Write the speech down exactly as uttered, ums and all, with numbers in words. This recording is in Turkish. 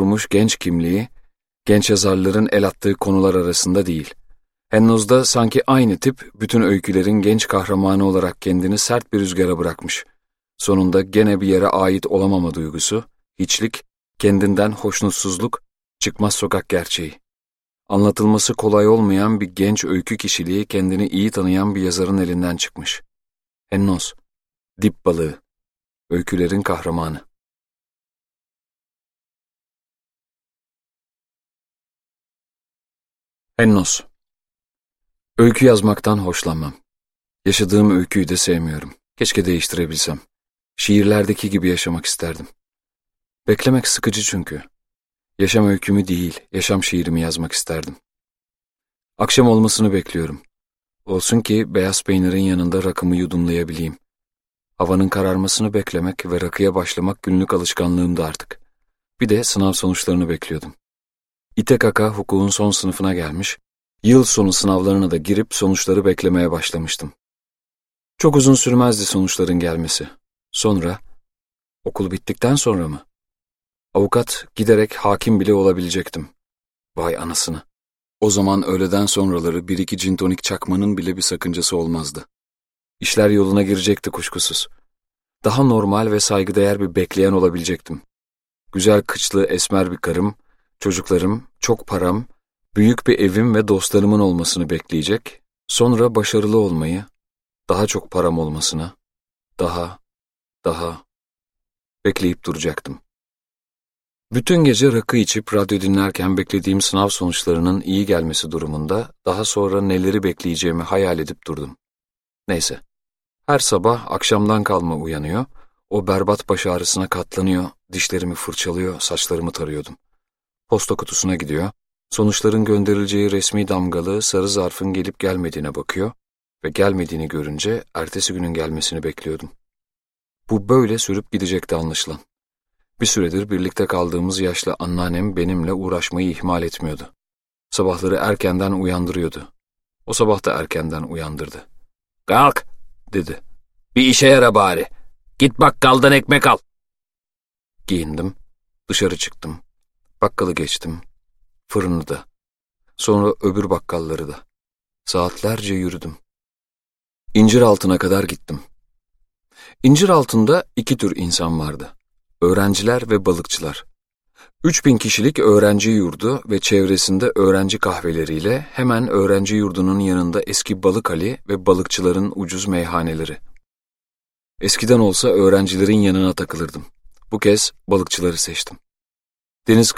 oturmuş genç kimliği, genç yazarların el attığı konular arasında değil. Hennoz'da sanki aynı tip bütün öykülerin genç kahramanı olarak kendini sert bir rüzgara bırakmış. Sonunda gene bir yere ait olamama duygusu, hiçlik, kendinden hoşnutsuzluk, çıkmaz sokak gerçeği. Anlatılması kolay olmayan bir genç öykü kişiliği kendini iyi tanıyan bir yazarın elinden çıkmış. Hennoz, dip balığı, öykülerin kahramanı. Hennoz. Öykü yazmaktan hoşlanmam. Yaşadığım öyküyü de sevmiyorum. Keşke değiştirebilsem. Şiirlerdeki gibi yaşamak isterdim. Beklemek sıkıcı çünkü. Yaşam öykümü değil, yaşam şiirimi yazmak isterdim. Akşam olmasını bekliyorum. Olsun ki beyaz peynirin yanında rakımı yudumlayabileyim. Havanın kararmasını beklemek ve rakıya başlamak günlük alışkanlığımdı artık. Bir de sınav sonuçlarını bekliyordum. İte kaka hukukun son sınıfına gelmiş, yıl sonu sınavlarına da girip sonuçları beklemeye başlamıştım. Çok uzun sürmezdi sonuçların gelmesi. Sonra, okul bittikten sonra mı? Avukat, giderek hakim bile olabilecektim. Vay anasını. O zaman öğleden sonraları bir iki gin tonik çakmanın bile bir sakıncası olmazdı. İşler yoluna girecekti kuşkusuz. Daha normal ve saygıdeğer bir bekleyen olabilecektim. Güzel kıçlı esmer bir karım, çocuklarım, çok param, büyük bir evim ve dostlarımın olmasını bekleyecek, sonra başarılı olmayı, daha çok param olmasına, daha, daha bekleyip duracaktım. Bütün gece rakı içip radyo dinlerken beklediğim sınav sonuçlarının iyi gelmesi durumunda daha sonra neleri bekleyeceğimi hayal edip durdum. Neyse, her sabah akşamdan kalma uyanıyor, o berbat baş ağrısına katlanıyor, dişlerimi fırçalıyor, saçlarımı tarıyordum. Posta kutusuna gidiyor, sonuçların gönderileceği resmi damgalı sarı zarfın gelip gelmediğine bakıyor ve gelmediğini görünce ertesi günün gelmesini bekliyordum. Bu böyle sürüp gidecekti anlaşılan. Bir süredir birlikte kaldığımız yaşlı anneannem benimle uğraşmayı ihmal etmiyordu. Sabahları erkenden uyandırıyordu. O sabah da erkenden uyandırdı. "Kalk," dedi. "Bir işe yara bari. Git bakkaldan ekmek al." Giyindim, dışarı çıktım. Bakkalı geçtim, fırını da. Sonra öbür bakkalları da. Saatlerce yürüdüm. İnciraltı'na kadar gittim. İnciraltı'nda iki tür insan vardı. Öğrenciler ve balıkçılar. Üç bin kişilik öğrenci yurdu ve çevresinde öğrenci kahveleriyle hemen öğrenci yurdunun yanında eski balık hali ve balıkçıların ucuz meyhaneleri. Eskiden olsa öğrencilerin yanına takılırdım. Bu kez balıkçıları seçtim. Deniz